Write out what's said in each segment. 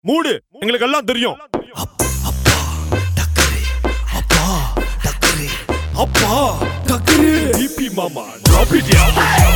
மூடு எங்களுக்கு எல்லாம் தெரியும். அப்பா டக்கரே டிபி மாமா டிராப் இட் யா.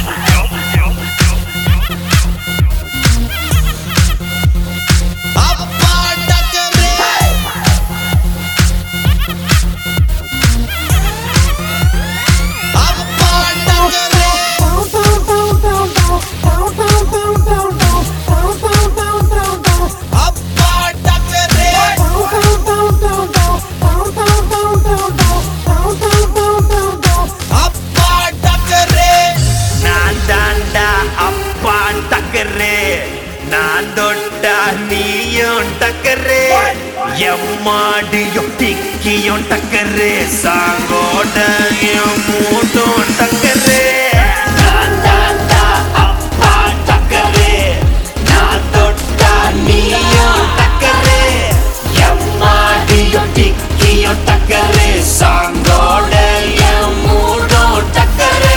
நான் தொட்டா நீயும் டக்கரே, எம்மாடியும் டிக்கியும் டக்கரே, சாங்கோட என் மூட்டும் டக்கரே. நான் தாண்டா அப்பா டக்கரே, நான் தொட்டா நீயும் டக்கரே, எம்மாடியும் டிக்கியும் டக்கரே, சாங்கோட என் மூட்டும் டக்கரே.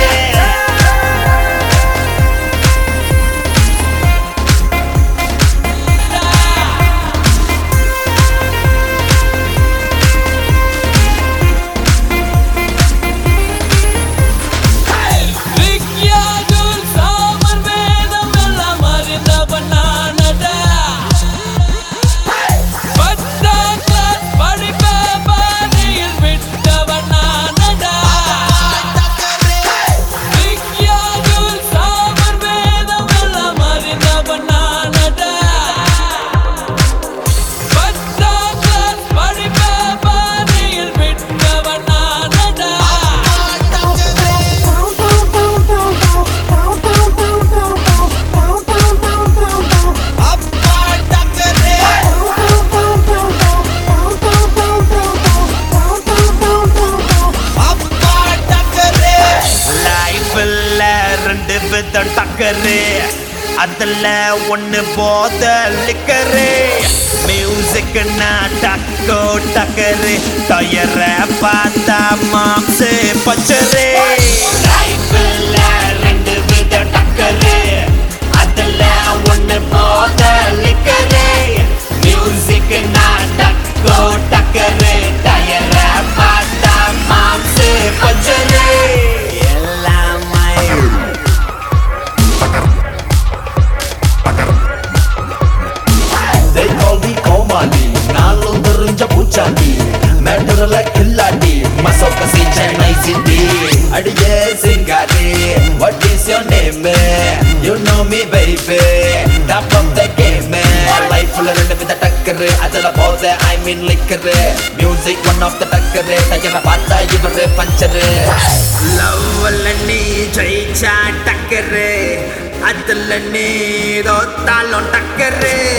டக்கரே அதுல ஒண்ணு போத லிக்கரே, மியூசிக் டக்கோ டக்கரே, டயர பார்த்தா மாம்சே பச்சரே. லைஃப்ல ரெண்டு வித டக்கரே, அதுல ஒண்ணு போத லிக்கரே, மியூசிக் டக்கோ டக்கரே, டயர பார்த்தா மாம்சே பச்சரே. மேட்டர்ல கில்லாடி மசோக்க சென்னை சிட்டி அடியே சிங்காரி. What is your name? You know me baby, top of the game. Lifeல ரெண்டு வித டக்கரு, அதுல போத I mean liquor. Music one of the டக்கரு, டயர பார்த்தா இவரு பஞ்சரு. லவ்ல நீ ஜெயிச்சா டக்கரு, அதுல நீ தோத்தாலும் டக்கரு.